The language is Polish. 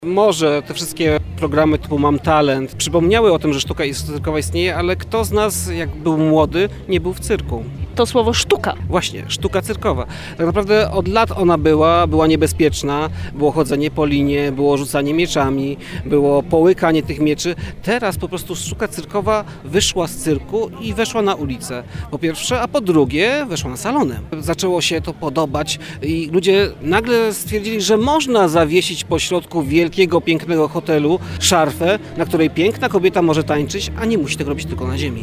Może te wszystkie programy typu Mam Talent przypomniały o tym, że sztuka cyrkowa istnieje, ale kto z nas, jak był młody, nie był w cyrku? To słowo sztuka. Właśnie, sztuka cyrkowa. Tak naprawdę od lat ona była niebezpieczna, było chodzenie po linie, było rzucanie mieczami, było połykanie tych mieczy. Teraz po prostu sztuka cyrkowa wyszła z cyrku i weszła na ulicę. Po pierwsze, a po drugie weszła na salony. Zaczęło się to podobać i ludzie nagle stwierdzili, że można zawiesić pośrodku wielkiego, pięknego hotelu szarfę, na której piękna kobieta może tańczyć, a nie musi tego robić tylko na ziemi.